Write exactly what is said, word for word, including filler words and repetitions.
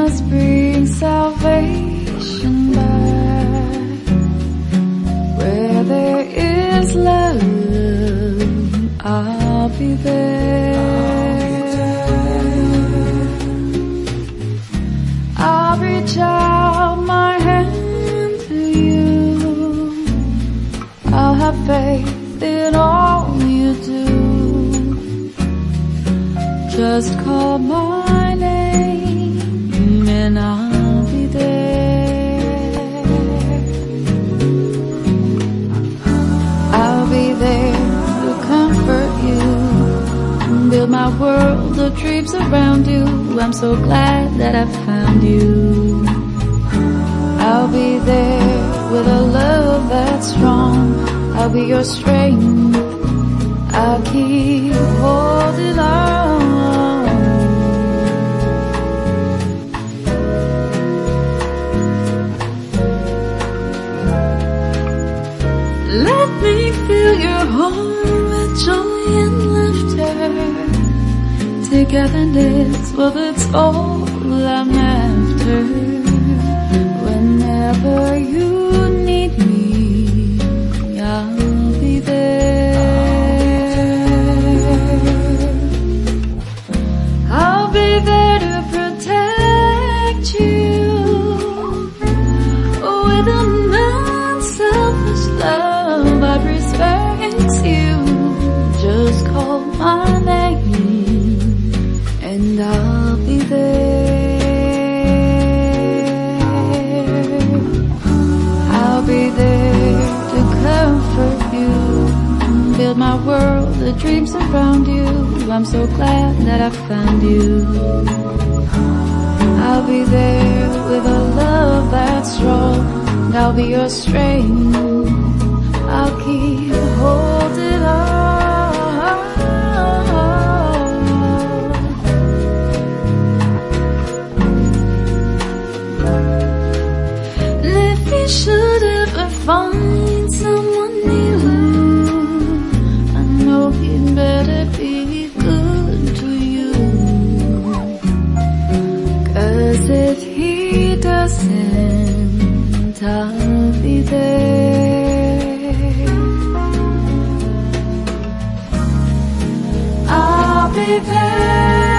must bring salvation back. Where there is love, I'll be there. I'll reach out my hand to you. I'll have faith in all you do. Just call my name and I'll be there. I'll be there to comfort you, build my world of dreams around you. I'm so glad that I found you. I'll be there with a love that's strong. I'll be your strength. I'll keep holding on. Let me fill your heart with joy and laughter. Togetherness, well, that's all I'm after. Whenever you need me, I'll be there. I'll be there to protect you with an unselfish love. I respect you. Just call my name and I'll be there. I'll be there to comfort you, build my world of dreams around you. I'm so glad that I found you. I'll be there with a love that's strong. I'll be your strength. I'll keep holding on. And if you should ever find someone new, I know he'd better be good to you. 'Cause if he doesn't, I'll be there. I'll be there.